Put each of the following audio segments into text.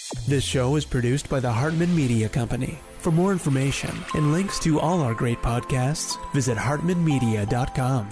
This show is produced by the Hartman Media Company. For more information and links to all our great podcasts, visit hartmanmedia.com.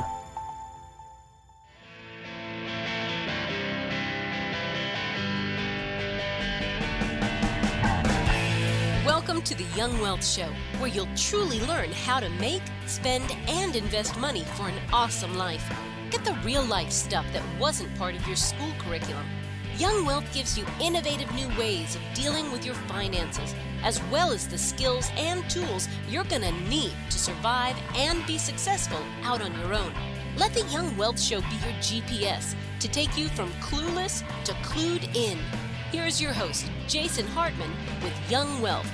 Welcome to the Young Wealth Show, where you'll truly learn how to make, spend, and invest money for an awesome life. Get the real-life stuff that wasn't part of your school curriculum. Young Wealth gives you innovative new ways of dealing with your finances, as well as the skills and tools you're going to need to survive and be successful out on your own. Let the Young Wealth Show be your GPS to take you from clueless to clued in. Here's your host, Jason Hartman, with Young Wealth.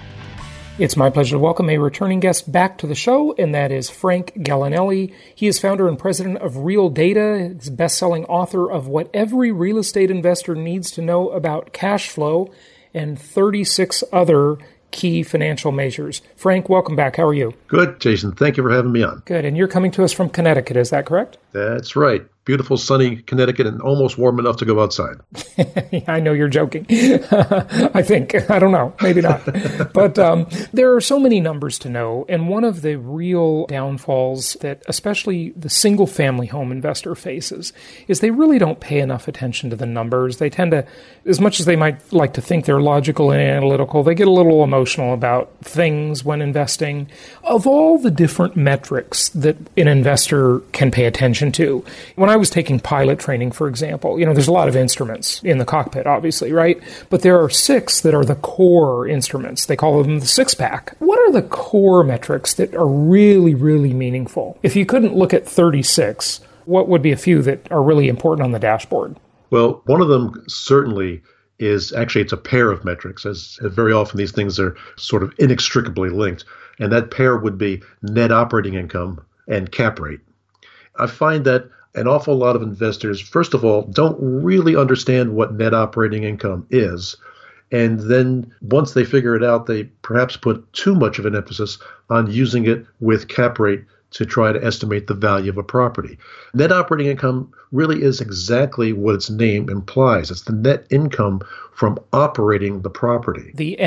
It's my pleasure to welcome a returning guest back to the show, and that is Frank Gallinelli. He is founder and president of Real Data. He's best-selling author of What Every Real Estate Investor Needs to Know About Cash Flow and 36 other key financial measures. Frank, welcome back. How are you? Good, Jason. Thank you for having me on. Good. And you're coming to us from Connecticut, is that correct? That's right. Beautiful, sunny Connecticut and almost warm enough to go outside. I know you're joking. I think. I don't know. Maybe not. But there are so many numbers to know. And one of the real downfalls that especially the single-family home investor faces is they really don't pay enough attention to the numbers. They tend to, as much as they might like to think they're logical and analytical, they get a little emotional about things when investing. Of all the different metrics that an investor can pay attention to, when I was taking pilot training, for example, there's a lot of instruments in the cockpit, obviously, right? But there are 6 that are the core instruments. They call them the 6-pack. What are the core metrics that are really, really meaningful? If you couldn't look at 36, what would be a few that are really important on the dashboard? Well, one of them certainly is actually it's a pair of metrics, as very often these things are sort of inextricably linked. And that pair would be net operating income and cap rate. I find that an awful lot of investors, first of all, don't really understand what net operating income is. And then once they figure it out, they perhaps put too much of an emphasis on using it with cap rate to try to estimate the value of a property. Net operating income really is exactly what its name implies. It's the net income from operating the property. The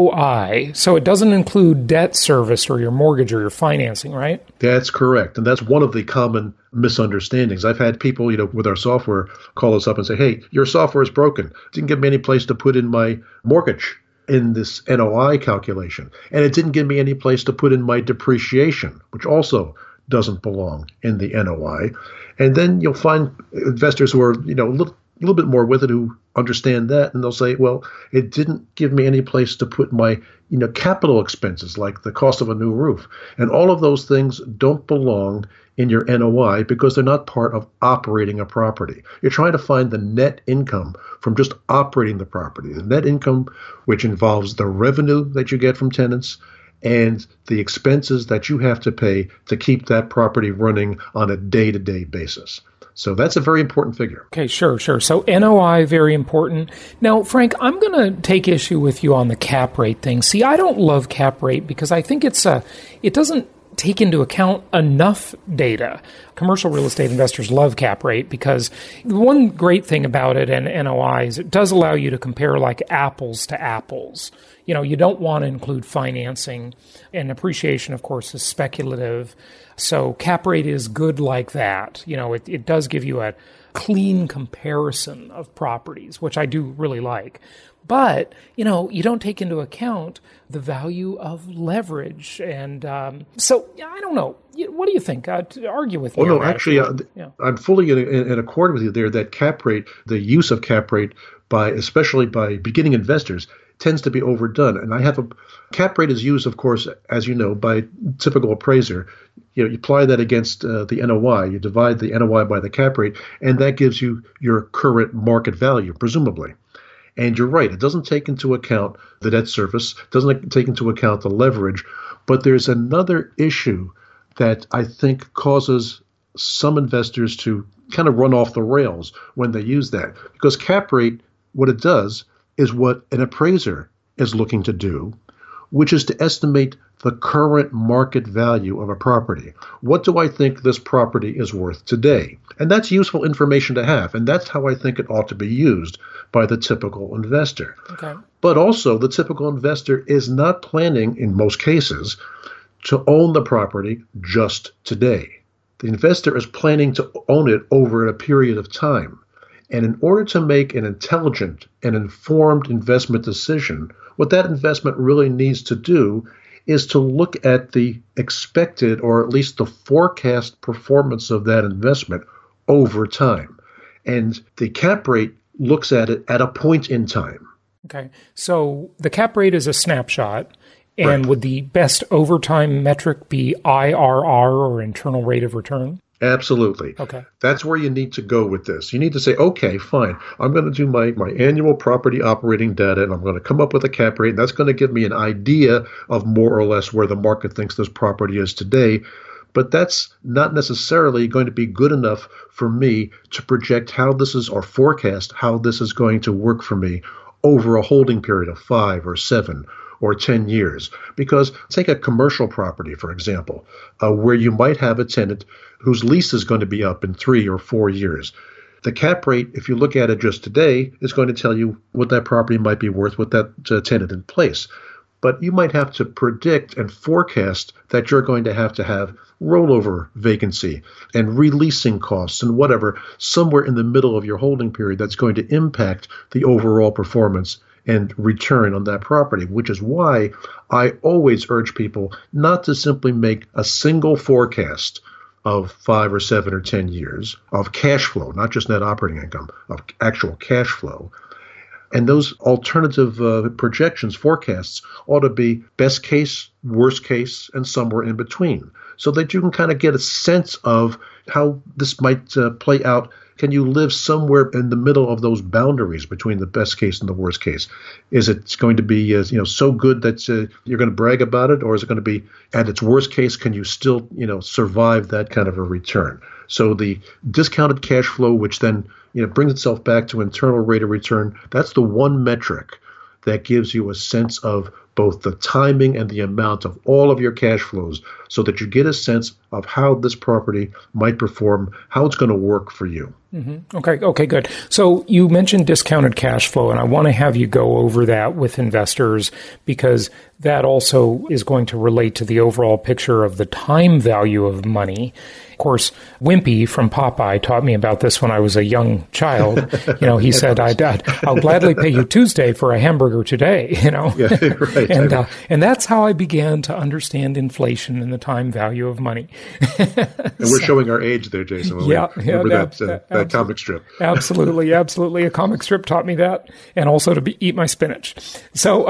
NOI, so it doesn't include debt service or your mortgage or your financing, right? That's correct. And that's one of the common misunderstandings. I've had people, with our software call us up and say, hey, your software is broken. Didn't give me any place to put in my mortgage in this NOI calculation. And it didn't give me any place to put in my depreciation, which also doesn't belong in the NOI. And then you'll find investors who are, a little bit more with it who understand that, and they'll say, well, it didn't give me any place to put my, capital expenses like the cost of a new roof. And all of those things don't belong in your NOI because they're not part of operating a property. You're trying to find the net income from just operating the property, the net income which involves the revenue that you get from tenants and the expenses that you have to pay to keep that property running on a day-to-day basis. So that's a very important figure. Okay, sure. So NOI, very important. Now, Frank, I'm going to take issue with you on the cap rate thing. See, I don't love cap rate because I think it doesn't take into account enough data. Commercial real estate investors love cap rate because the one great thing about it and NOI is it does allow you to compare like apples to apples. You don't want to include financing, and appreciation, of course, is speculative. So cap rate is good like that. It does give you a clean comparison of properties, which I do really like. But, you don't take into account the value of leverage. And so I don't know. What do you think? Argue with me. Oh, no, actually, I'm fully in accord with you there that cap rate, the use of cap rate, especially by beginning investors, tends to be overdone. And cap rate is used, of course, as you know, by typical appraiser. You apply that against the NOI. You divide the NOI by the cap rate, and that gives you your current market value, presumably. And you're right, it doesn't take into account the debt service, doesn't take into account the leverage. But there's another issue that I think causes some investors to kind of run off the rails when they use that. Because cap rate, what it does is what an appraiser is looking to do which is to estimate the current market value of a property. What do I think this property is worth today? And that's useful information to have, and that's how I think it ought to be used by the typical investor. Okay. But also, the typical investor is not planning, in most cases, to own the property just today. The investor is planning to own it over a period of time. And in order to make an intelligent and informed investment decision, what that investment really needs to do is to look at the expected, or at least the forecast performance of that investment over time. And the cap rate looks at it at a point in time. Okay. So the cap rate is a snapshot. And Right. would the best overtime metric be IRR, or internal rate of return? Absolutely. Okay. That's where you need to go with this. You need to say, okay, fine. I'm going to do my annual property operating data, and I'm going to come up with a cap rate. And that's going to give me an idea of more or less where the market thinks this property is today. But that's not necessarily going to be good enough for me to project how this is, or forecast how this is going to work for me over a holding period of 5 or 7 or 10 years. Because take a commercial property, for example, where you might have a tenant whose lease is going to be up in 3 or 4 years. The cap rate, if you look at it just today, is going to tell you what that property might be worth with that tenant in place. But you might have to predict and forecast that you're going to have rollover vacancy and releasing costs and whatever, somewhere in the middle of your holding period that's going to impact the overall performance and return on that property, which is why I always urge people not to simply make a single forecast of 5 or 7 or 10 years of cash flow, not just net operating income, of actual cash flow. And those alternative projections, forecasts, ought to be best case, worst case, and somewhere in between, so that you can kind of get a sense of how this might play out. Can you live somewhere in the middle of those boundaries between the best case and the worst case? Is it going to be so good that you're going to brag about it, or is it going to be at its worst case? Can you still survive that kind of a return? So the discounted cash flow, which then brings itself back to internal rate of return, that's the one metric that gives you a sense of both the timing and the amount of all of your cash flows, so that you get a sense of how this property might perform, how it's going to work for you. Mm-hmm. Okay, good. So you mentioned discounted cash flow, and I want to have you go over that with investors, because that also is going to relate to the overall picture of the time value of money. Of course, Wimpy from Popeye taught me about this when I was a young child. He said, I'll gladly pay you Tuesday for a hamburger today, Yeah, right. And that's how I began to understand inflation and the time value of money. And we're showing our age there, Jason. Remember that comic strip. Absolutely. A comic strip taught me that, and also to eat my spinach. So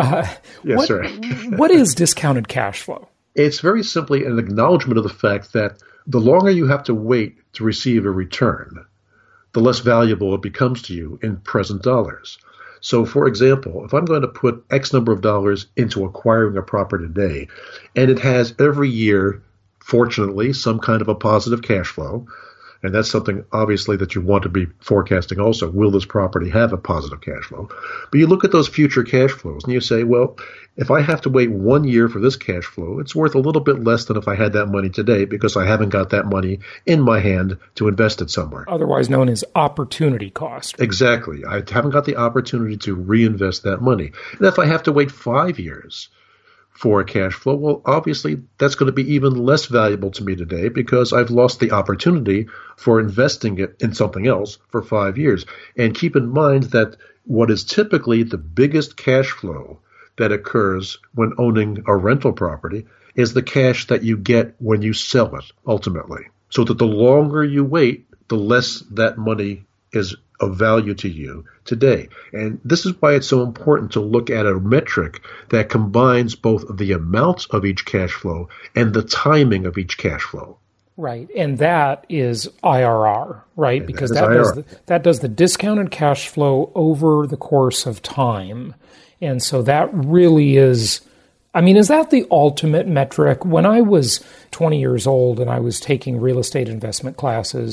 what is discounted cash flow? It's very simply an acknowledgement of the fact that the longer you have to wait to receive a return, the less valuable it becomes to you in present dollars. So, for example, if I'm going to put X number of dollars into acquiring a property today, and it has every year, fortunately, some kind of a positive cash flow, and that's something obviously that you want to be forecasting also. Will this property have a positive cash flow? But you look at those future cash flows and you say, well, if I have to wait 1 year for this cash flow, it's worth a little bit less than if I had that money today, because I haven't got that money in my hand to invest it somewhere. Otherwise known as opportunity cost. Exactly. I haven't got the opportunity to reinvest that money. And if I have to wait 5 years for a cash flow, well, obviously that's going to be even less valuable to me today, because I've lost the opportunity for investing it in something else for 5 years. And keep in mind that what is typically the biggest cash flow that occurs when owning a rental property is the cash that you get when you sell it, ultimately. So that the longer you wait, the less that money is of value to you today. And this is why it's so important to look at a metric that combines both the amount of each cash flow and the timing of each cash flow. Right. And that is IRR, right? Because that does the discounted cash flow over the course of time. And so that really is, is that the ultimate metric? When I was 20 years old and I was taking real estate investment classes,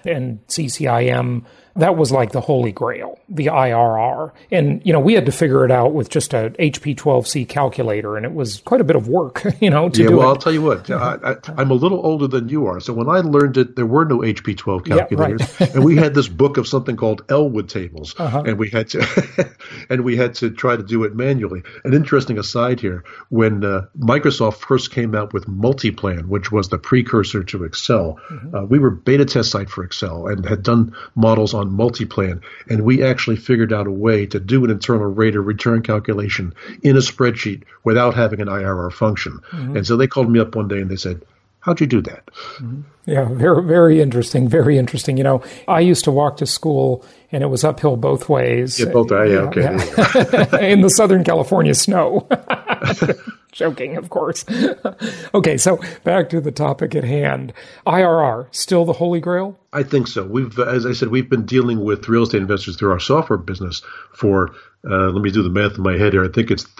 and CCIM. That was like the holy grail, the IRR. And, we had to figure it out with just a HP-12C calculator, and it was quite a bit of work, to do it. I'll tell you what, I'm a little older than you are. So when I learned it, there were no HP-12 calculators. Right. And we had this book of something called Elwood tables, and we had to try to do it manually. An interesting aside here, when Microsoft first came out with Multiplan, which was the precursor to Excel, we were beta test site for Excel and had done models on Multiplan, and we actually figured out a way to do an internal rate of return calculation in a spreadsheet without having an IRR function. And so they called me up one day and they said, "How'd you do that?" Yeah, very, very interesting. Very interesting. I used to walk to school, and it was uphill both ways. Yeah, both. Okay. In the Southern California snow. Joking, of course. Okay, so back to the topic at hand. IRR, still the holy grail? I think so. As I said, we've been dealing with real estate investors through our software business for, let me do the math in my head here. I think it's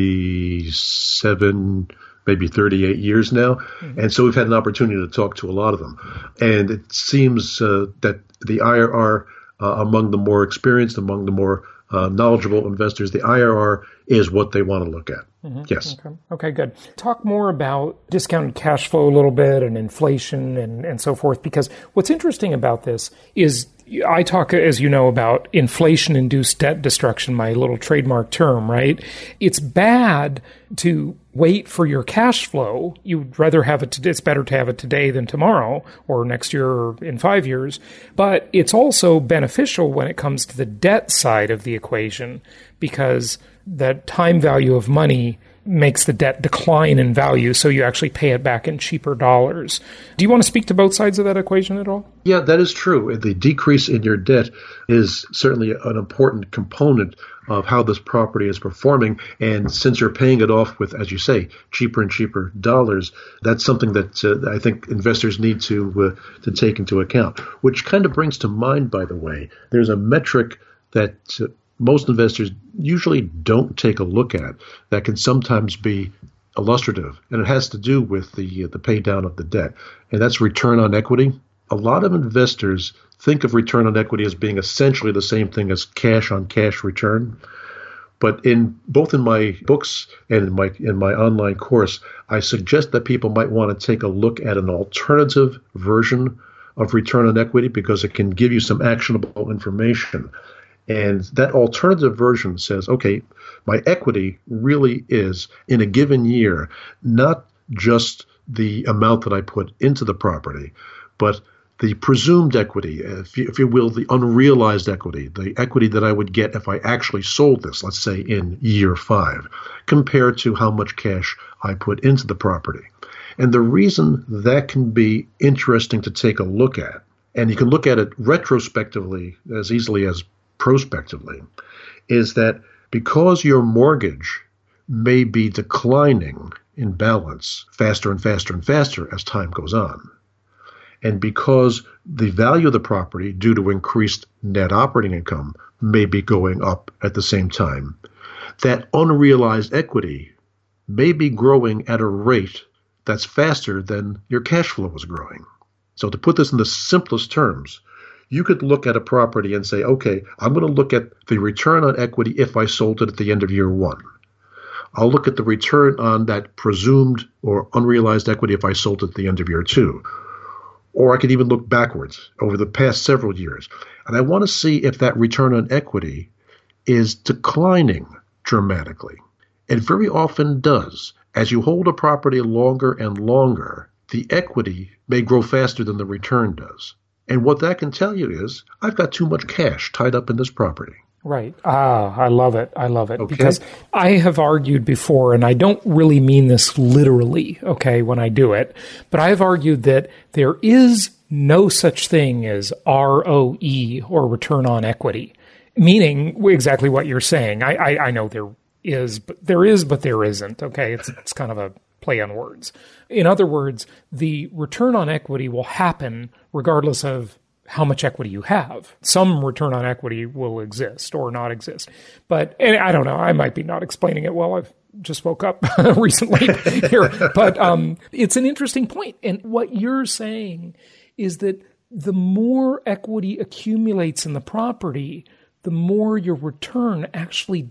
37, maybe 38 years now. And so we've had an opportunity to talk to a lot of them. And it seems that the IRR among the more experienced, among the more knowledgeable investors, the IRR is what they want to look at. Yes. Okay, good. Talk more about discounted cash flow a little bit and inflation and so forth, because what's interesting about this is I talk, as you know, about inflation-induced debt destruction, my little trademark term, right? It's bad to wait for your cash flow. You'd rather have it it's better to have it today than tomorrow or next year or in 5 years. But it's also beneficial when it comes to the debt side of the equation, because the time value of money makes the debt decline in value, so you actually pay it back in cheaper dollars. Do you want to speak to both sides of that equation at all? Yeah, that is true. The decrease in your debt is certainly an important component of how this property is performing. And since you're paying it off with, as you say, cheaper and cheaper dollars, that's something that I think investors need to take into account. Which kind of brings to mind, by the way, there's a metric that most investors usually don't take a look at that can sometimes be illustrative, and it has to do with the pay down of the debt, and that's return on equity. A lot of investors think of return on equity as being essentially the same thing as cash on cash return. But both in my books and in my online course, I suggest that people might want to take a look at an alternative version of return on equity, because it can give you some actionable information. And that alternative version says, okay, my equity really is, in a given year, not just the amount that I put into the property, but the presumed equity, if you will, the unrealized equity, the equity that I would get if I actually sold this, let's say in year 5, compared to how much cash I put into the property. And the reason that can be interesting to take a look at, and you can look at it retrospectively as easily as prospectively, is that because your mortgage may be declining in balance faster and faster and faster as time goes on, and because the value of the property due to increased net operating income may be going up at the same time, that unrealized equity may be growing at a rate that's faster than your cash flow is growing. So to put this in the simplest terms, you could look at a property and say, okay, I'm going to look at the return on equity if I sold it at the end of year 1. I'll look at the return on that presumed or unrealized equity if I sold it at the end of year 2. Or I could even look backwards over the past several years. And I want to see if that return on equity is declining dramatically. It very often does. As you hold a property longer and longer, the equity may grow faster than the return does. And what that can tell you is, I've got too much cash tied up in this property. Right. I love it. I love it. Okay. Because I have argued before, and I don't really mean this literally, okay, when I do it, but I have argued that there is no such thing as ROE, or return on equity, meaning exactly what you're saying. I know there is, but there isn't, okay? It's kind of a play on words. In other words, the return on equity will happen regardless of how much equity you have. Some return on equity will exist or not exist. But and I don't know, I might be not explaining it well. I've just woke up recently here. But it's an interesting point. And what you're saying is that the more equity accumulates in the property, the more your return actually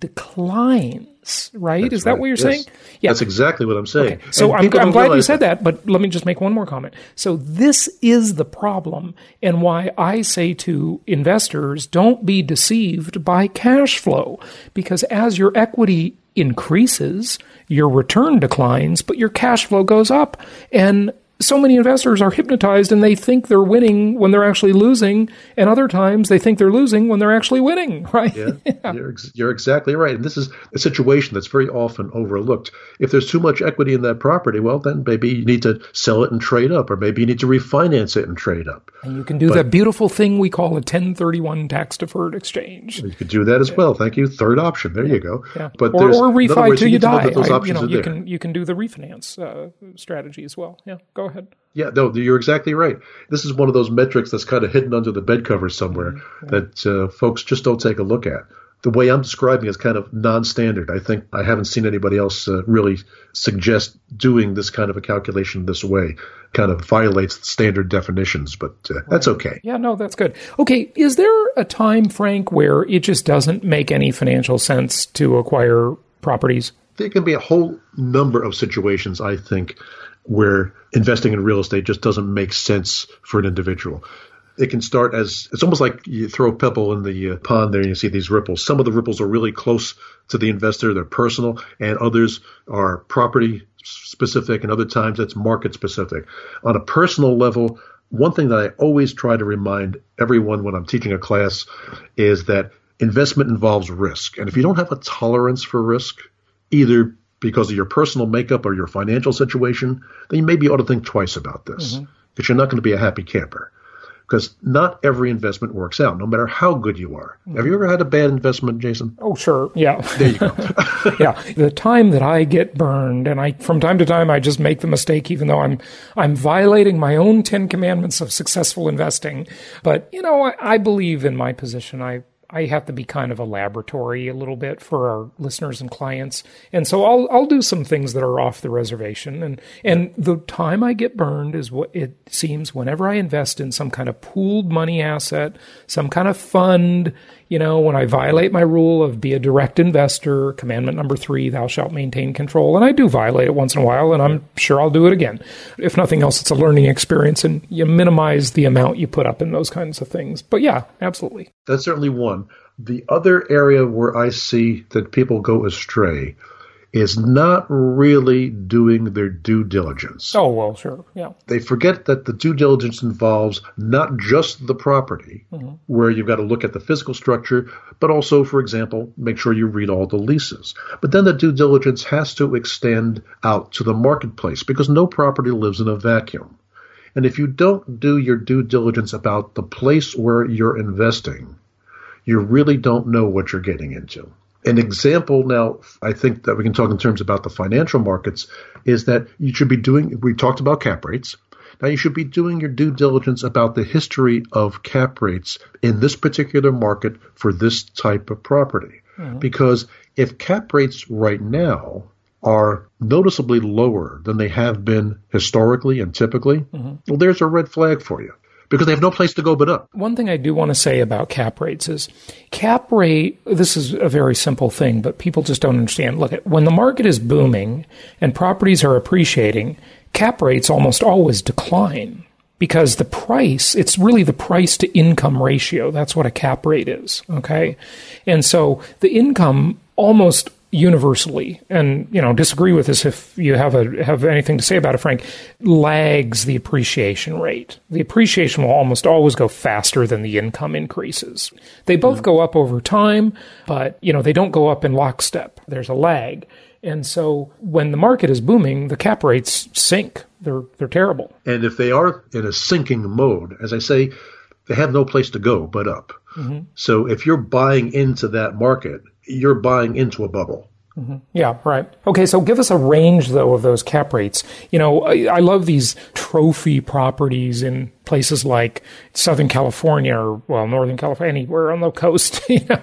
declines, right? That's Is that right. what you're Yes. saying? Yeah. That's exactly what I'm saying. Okay. So And I'm people don't glad you realize said that, but let me just make one more comment. So this is the problem, and why I say to investors, don't be deceived by cash flow, because as your equity increases, your return declines, but your cash flow goes up. And so many investors are hypnotized and they think they're winning when they're actually losing. And other times they think they're losing when they're actually winning, right? Yeah, you're exactly right. And this is a situation that's very often overlooked. If there's too much equity in that property, well, then maybe you need to sell it and trade up, or maybe you need to refinance it and trade up. And you can do that beautiful thing we call a 1031 tax-deferred exchange. You could do that as well. Thank you. Third option. There you go. Yeah. But or in other refi words, till you need to know die. that those options are you there. can do the refinance strategy as well. Yeah, go ahead. Yeah, no, you're exactly right. This is one of those metrics that's kind of hidden under the bed covers somewhere that folks just don't take a look at. The way I'm describing is kind of non-standard. I think I haven't seen anybody else really suggest doing this kind of a calculation this way. Kind of violates standard definitions, but that's okay. Yeah, no, that's good. Okay, is there a time, Frank, where it just doesn't make any financial sense to acquire properties? There can be a whole number of situations, I think, where investing in real estate just doesn't make sense for an individual. It can start as, it's almost like you throw a pebble in the pond there and you see these ripples. Some of the ripples are really close to the investor, they're personal, and others are property specific, and other times it's market specific. On a personal level, one thing that I always try to remind everyone when I'm teaching a class is that investment involves risk. And if you don't have a tolerance for risk, either because of your personal makeup or your financial situation, then you maybe ought to think twice about this, because you're not going to be a happy camper. Because not every investment works out, no matter how good you are. Have you ever had a bad investment, Jason? Oh, sure. Yeah. There you go. Yeah. The time that I get burned, and from time to time, I just make the mistake, even though I'm violating my own 10 commandments of successful investing. But, I believe in my position. I have to be kind of a laboratory a little bit for our listeners and clients. And so I'll do some things that are off the reservation. And the time I get burned is what it seems whenever I invest in some kind of pooled money asset, some kind of fund, when I violate my rule of be a direct investor, commandment number 3, thou shalt maintain control. And I do violate it once in a while, and I'm sure I'll do it again. If nothing else, it's a learning experience, and you minimize the amount you put up in those kinds of things. But yeah, absolutely. That's certainly one. The other area where I see that people go astray is not really doing their due diligence. Oh, well, sure. Yeah. They forget that the due diligence involves not just the property, where you've got to look at the physical structure, but also, for example, make sure you read all the leases. But then the due diligence has to extend out to the marketplace, because no property lives in a vacuum. And if you don't do your due diligence about the place where you're investing, you really don't know what you're getting into. An example now, I think that we can talk in terms about the financial markets, is that you should be doing, we talked about cap rates. Now you should be doing your due diligence about the history of cap rates in this particular market for this type of property. Because if cap rates right now are noticeably lower than they have been historically and typically, well, there's a red flag for you. Because they have no place to go but up. One thing I do want to say about cap rates is cap rate, this is a very simple thing, but people just don't understand. Look, when the market is booming and properties are appreciating, cap rates almost always decline because the price, it's really the price to income ratio. That's what a cap rate is, okay? And so the income almost universally, and disagree with this if you have anything to say about it, Frank, lags the appreciation rate. The appreciation will almost always go faster than the income increases. They both go up over time, but they don't go up in lockstep. There's a lag. And so when the market is booming, the cap rates sink. They're terrible. And if they are in a sinking mode, as I say, they have no place to go but up. So if you're buying into that market, you're buying into a bubble. Yeah, right. Okay, so give us a range, though, of those cap rates. I love these trophy properties in places like Southern California or, Northern California, anywhere on the coast,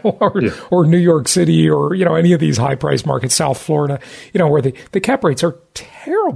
or New York City or, any of these high-priced markets, South Florida, where the cap rates are terrible.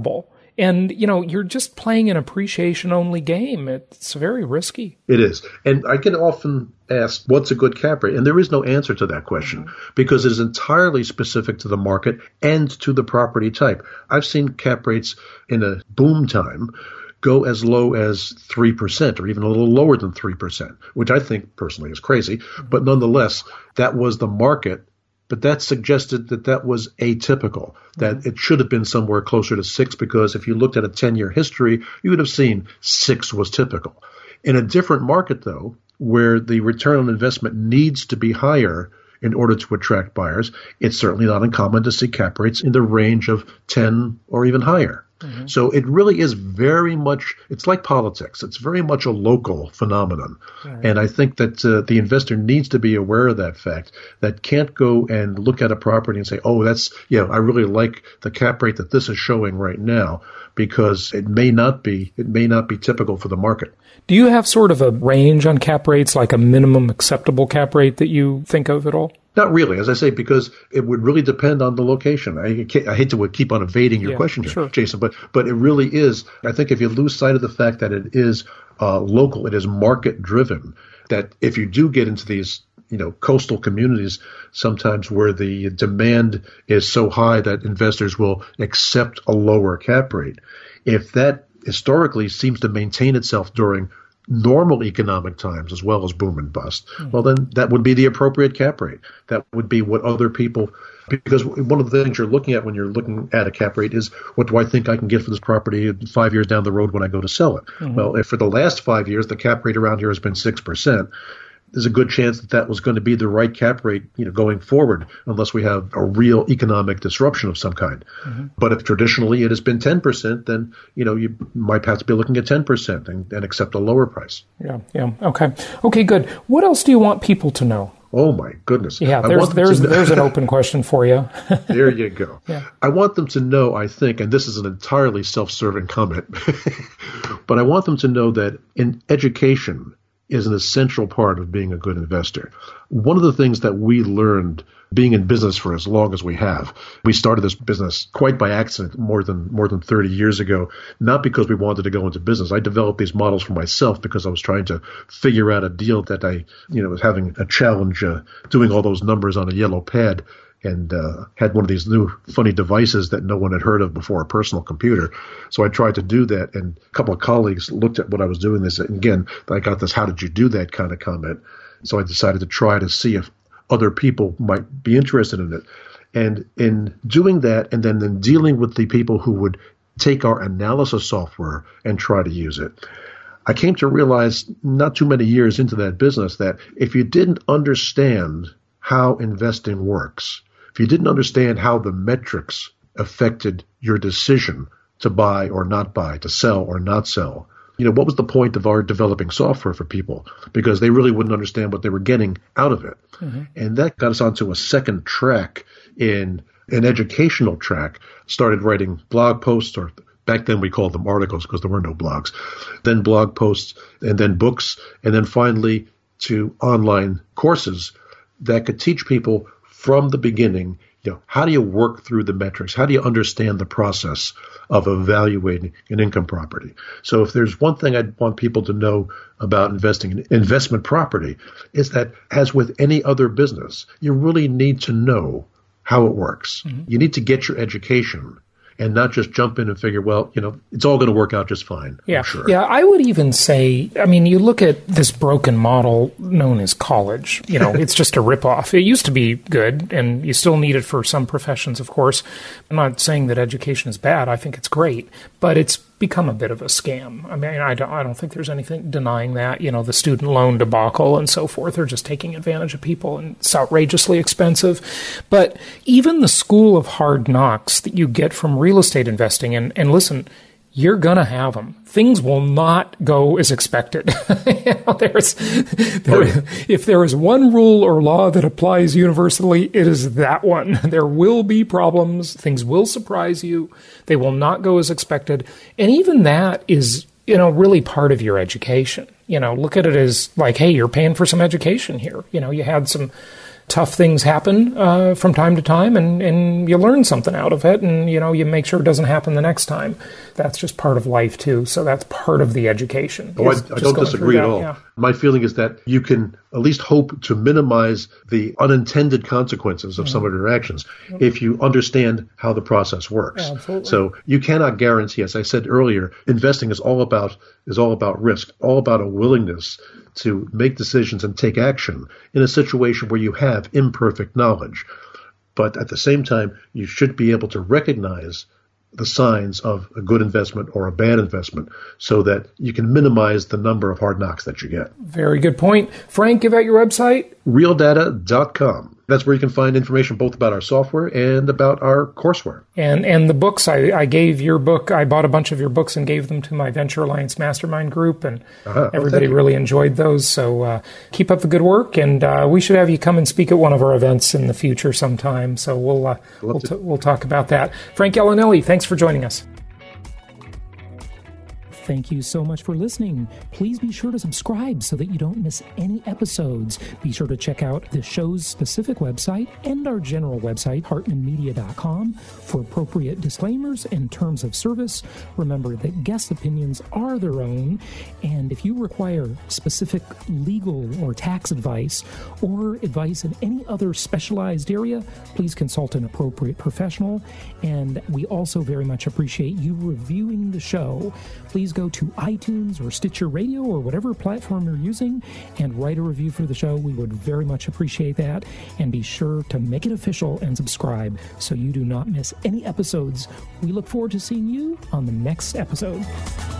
And, you're just playing an appreciation-only game. It's very risky. It is. And I get often asked, what's a good cap rate? And there is no answer to that question because it is entirely specific to the market and to the property type. I've seen cap rates in a boom time go as low as 3% or even a little lower than 3%, which I think personally is crazy. But nonetheless, that was the market. But that suggested that was atypical, that it should have been somewhere closer to 6, because if you looked at a 10-year history, you would have seen 6 was typical. In a different market, though, where the return on investment needs to be higher in order to attract buyers, it's certainly not uncommon to see cap rates in the range of 10 or even higher. So it really is very much, it's like politics. It's very much a local phenomenon. And I think that the investor needs to be aware of that fact, that can't go and look at a property and say, oh, I really like the cap rate that this is showing right now, because it may not be typical for the market. Do you have sort of a range on cap rates, like a minimum acceptable cap rate that you think of at all? Not really, as I say, because it would really depend on the location. I hate to keep on evading your question here, Jason, but it really is. I think if you lose sight of the fact that it is local, it is market driven, that if you do get into these coastal communities, sometimes where the demand is so high that investors will accept a lower cap rate, if that historically seems to maintain itself during normal economic times as well as boom and bust, well, then that would be the appropriate cap rate. That would be what other people, because one of the things you're looking at when you're looking at a cap rate is, what do I think I can get for this property 5 years down the road when I go to sell it? Well, if for the last 5 years the cap rate around here has been 6%, there's a good chance that was going to be the right cap rate, going forward, unless we have a real economic disruption of some kind. But if traditionally it has been 10%, then, you might have to be looking at 10% and accept a lower price. Yeah. Okay, good. What else do you want people to know? Oh my goodness. Yeah, there's an open question for you. There you go. Yeah. I want them to know, I think, and this is an entirely self-serving comment, but I want them to know that in education is an essential part of being a good investor. One of the things that we learned being in business for as long as we have, we started this business quite by accident more than 30 years ago, not because we wanted to go into business. I developed these models for myself because I was trying to figure out a deal that I, was having a challenge doing all those numbers on a yellow pad, and had one of these new funny devices that no one had heard of before, a personal computer. So I tried to do that, and a couple of colleagues looked at what I was doing. They said, again, I got this, how did you do that kind of comment? So I decided to try to see if other people might be interested in it. And in doing that, and then in dealing with the people who would take our analysis software and try to use it, I came to realize not too many years into that business that if you didn't understand how investing works, if you didn't understand how the metrics affected your decision to buy or not buy, to sell or not sell, what was the point of our developing software for people? Because they really wouldn't understand what they were getting out of it. And that got us onto a second track, in an educational track, started writing blog posts, or back then we called them articles because there were no blogs, then blog posts, and then books, and then finally to online courses that could teach people from the beginning, how do you work through the metrics? How do you understand the process of evaluating an income property? So if there's one thing I'd want people to know about investing in investment property, is that, as with any other business, you really need to know how it works. You need to get your education and not just jump in and figure, well, it's all going to work out just fine. Yeah, I'm sure. Yeah. I would even say, you look at this broken model known as college. It's just a ripoff. It used to be good, and you still need it for some professions, of course. I'm not saying that education is bad. I think it's great, but it's become a bit of a scam. I don't think there's anything denying that. The student loan debacle and so forth are just taking advantage of people, and it's outrageously expensive. But even the school of hard knocks that you get from real estate investing, and listen, you're going to have them. Things will not go as expected. If there is one rule or law that applies universally, it is that one. There will be problems. Things will surprise you. They will not go as expected. And even that is, really part of your education. Look at it as like, hey, you're paying for some education here. You had some tough things happen from time to time, and you learn something out of it, and you make sure it doesn't happen the next time. That's just part of life too. So that's part of the education. Oh, I don't disagree at all. Yeah. My feeling is that you can at least hope to minimize the unintended consequences of some of your actions if you understand how the process works. Yeah, absolutely. So you cannot guarantee, as I said earlier, investing is all about risk, all about a willingness to make decisions and take action in a situation where you have imperfect knowledge. But at the same time, you should be able to recognize the signs of a good investment or a bad investment so that you can minimize the number of hard knocks that you get. Very good point. Frank, give out your website. Realdata.com. That's where you can find information both about our software and about our courseware. And the books, I gave your book, I bought a bunch of your books and gave them to my Venture Alliance Mastermind group, and everybody really enjoyed those. So keep up the good work, and we should have you come and speak at one of our events in the future sometime. So we'll talk about that. Frank Gallinelli, thanks for joining us. Thank you so much for listening. Please be sure to subscribe so that you don't miss any episodes. Be sure to check out the show's specific website and our general website, hartmanmedia.com, for appropriate disclaimers and terms of service. Remember that guest opinions are their own, and if you require specific legal or tax advice or advice in any other specialized area, please consult an appropriate professional. And we also very much appreciate you reviewing the show. Please go to iTunes or Stitcher Radio or whatever platform you're using and write a review for the show. We would very much appreciate that. And be sure to make it official and subscribe so you do not miss any episodes. We look forward to seeing you on the next episode.